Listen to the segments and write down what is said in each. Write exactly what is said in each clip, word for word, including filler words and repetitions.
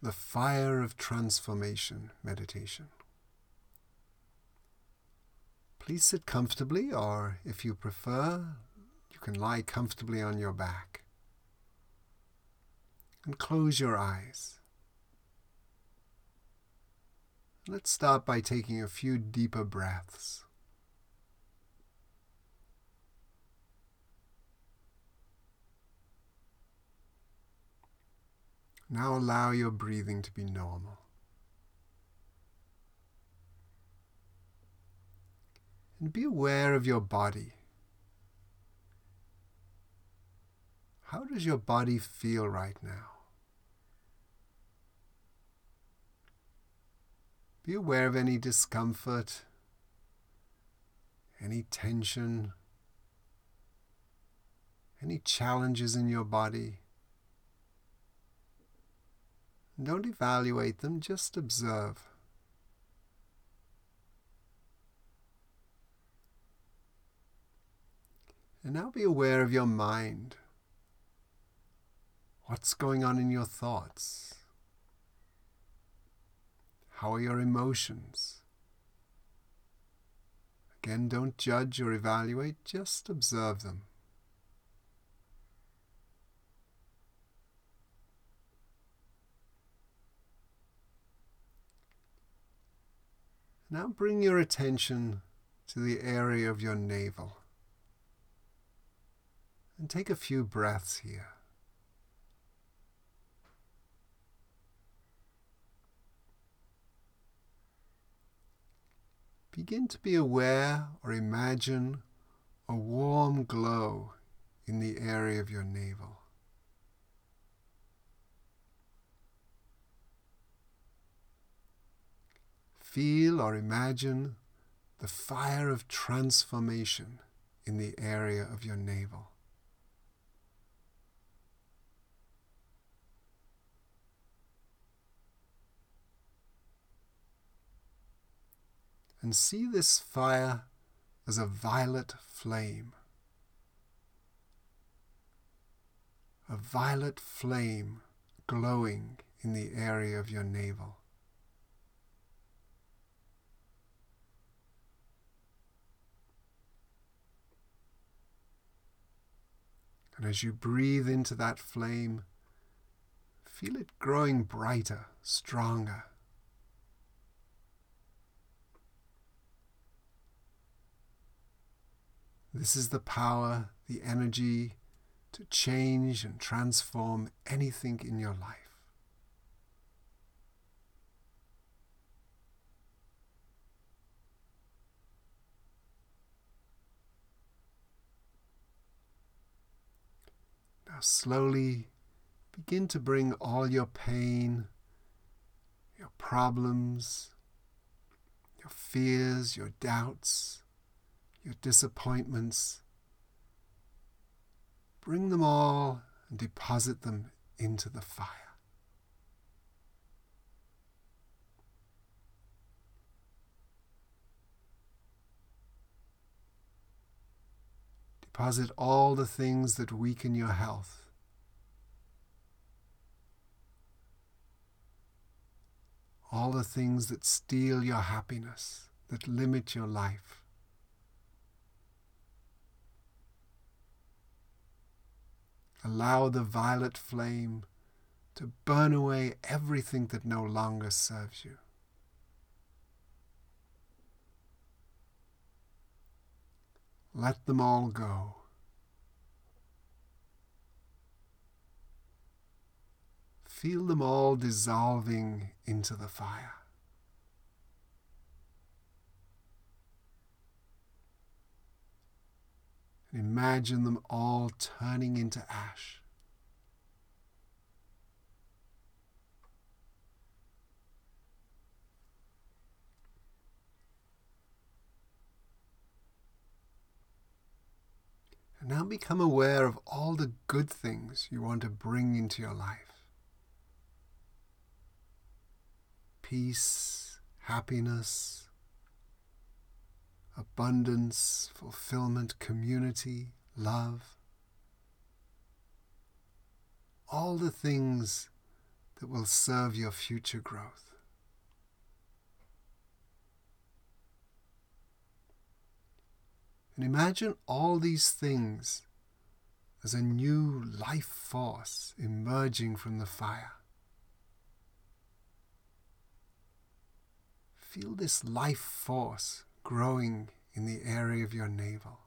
the Fire of Transformation meditation. Please sit comfortably, or if you prefer, you can lie comfortably on your back. And close your eyes. Let's start by taking a few deeper breaths. Now allow your breathing to be normal. And be aware of your body. How does your body feel right now? Be aware of any discomfort, any tension, any challenges in your body. Don't evaluate them, just observe. And now be aware of your mind. What's going on in your thoughts? How are your emotions? Again, don't judge or evaluate, just observe them. Now bring your attention to the area of your navel and take a few breaths here. Begin to be aware or imagine a warm glow in the area of your navel. Feel or imagine the fire of transformation in the area of your navel. And see this fire as a violet flame. A violet flame glowing in the area of your navel. And as you breathe into that flame, feel it growing brighter, stronger. This is the power, the energy to change and transform anything in your life. Now slowly begin to bring all your pain, your problems, your fears, your doubts, your disappointments, bring them all and deposit them into the fire. Deposit all the things that weaken your health. All the things that steal your happiness, that limit your life. Allow the violet flame to burn away everything that no longer serves you. Let them all go. Feel them all dissolving into the fire. And imagine them all turning into ash. And now become aware of all the good things you want to bring into your life. Peace, happiness, abundance, fulfillment, community, love. All the things that will serve your future growth. And imagine all these things as a new life force emerging from the fire. Feel this life force growing in the area of your navel.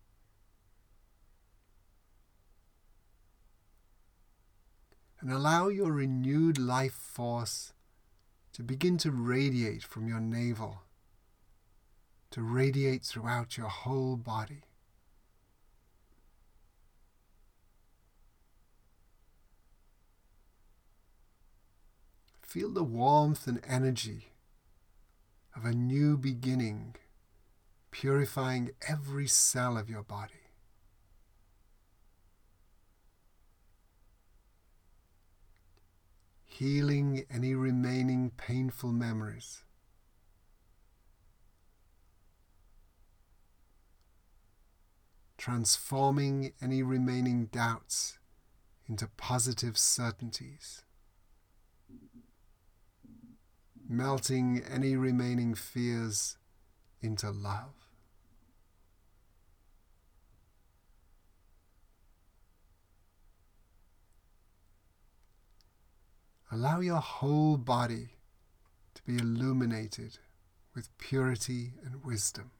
And allow your renewed life force to begin to radiate from your navel, to radiate throughout your whole body. Feel the warmth and energy of a new beginning, purifying every cell of your body. Healing any remaining painful memories. Transforming any remaining doubts into positive certainties. Melting any remaining fears into love. Allow your whole body to be illuminated with purity and wisdom.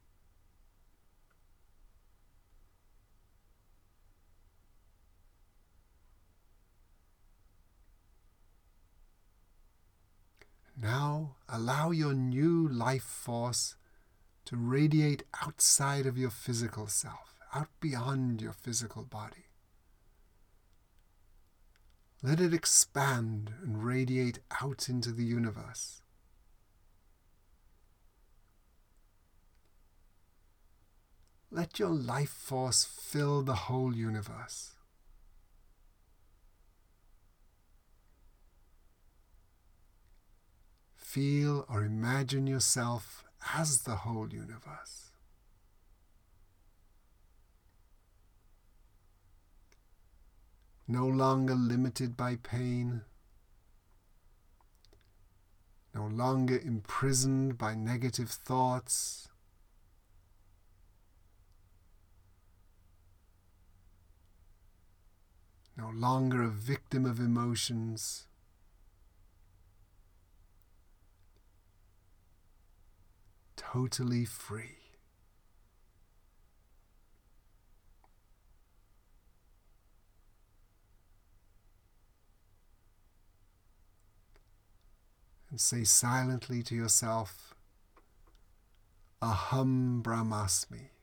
Now allow your new life force to radiate outside of your physical self, out beyond your physical body. Let it expand and radiate out into the universe. Let your life force fill the whole universe. Feel or imagine yourself as the whole universe. No longer limited by pain, no longer imprisoned by negative thoughts, no longer a victim of emotions, totally free. And say silently to yourself, Aham Brahmasmi.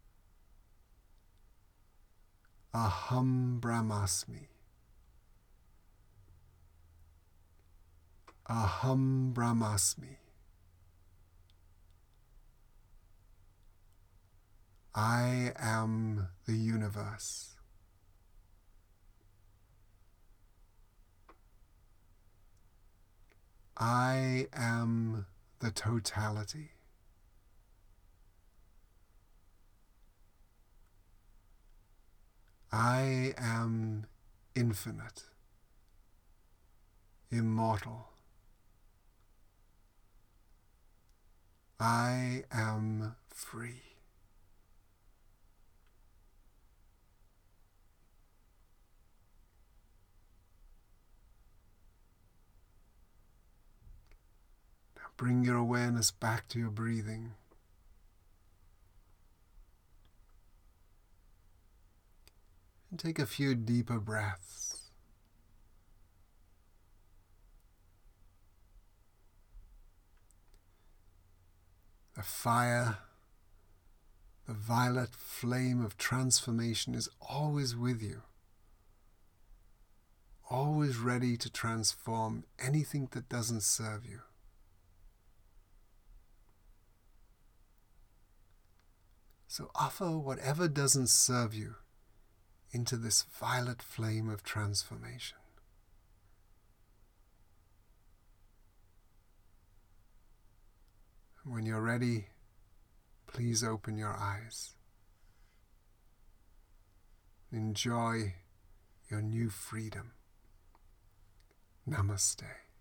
Aham Brahmasmi. Aham Brahmasmi. I am the universe. I am the totality. I am infinite, immortal. I am free. Bring your awareness back to your breathing. And take a few deeper breaths. The fire, the violet flame of transformation is always with you, always ready to transform anything that doesn't serve you. So offer whatever doesn't serve you into this violet flame of transformation. When you're ready, please open your eyes. Enjoy your new freedom. Namaste.